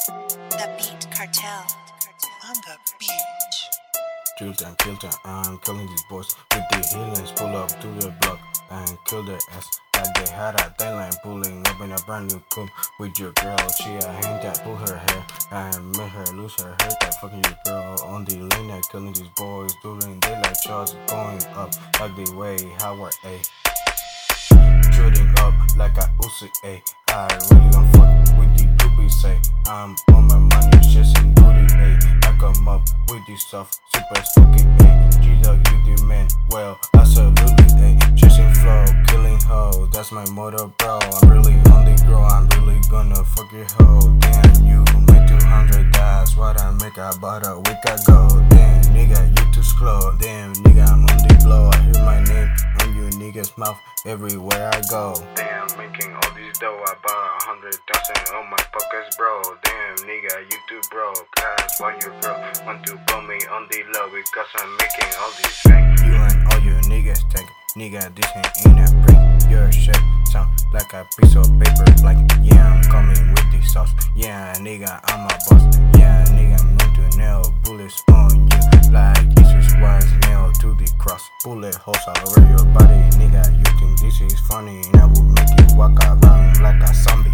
The Beat Cartel. On the beach. Kill time, I'm killing these boys with the healings. Pull up to the block and kill their ass. Like they had a deadline, pulling up in a brand new coupe with your girl. She a hand that pull her hair and made her lose her hair. That fucking your girl on the lane, that killing these boys, doing daylight shots, going up like the way Howard A. Shooting up like a Uzi A. I really don't fuck with the doobie say. I'm on my money, chasing booty A. I come up with this stuff, super spooky A. G-Dog, you the man, well, absolutely A. Chasing flow, killing hoe, that's my motto, bro. I'm really on the grow, I'm really gonna fuck your hoe. Damn, you made 200, that's what I make about a week ago. Damn, nigga, you too slow. Damn, nigga, I'm on the blow. I hear my name on you niggas' mouth everywhere I go. Damn, making all these dough, I bought 100,000 on my pockets, bro. Damn, nigga, you too broke. That's why you bro want to blow me on the low, because I'm making all these things. You and all your niggas think, nigga, this ain't a break. Your shit sound like a piece of paper, like, yeah, I'm coming with the sauce. Yeah, nigga, I'm a boss. Yeah, nigga, I'm going to nail bullets on you, like Jesus was nailed to the cross. Bullet holes all over your body, nigga. You think this is funny, and I will make you walk around like a zombie.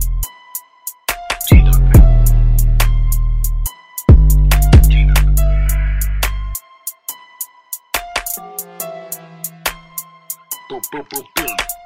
G-Dog. G-Dog.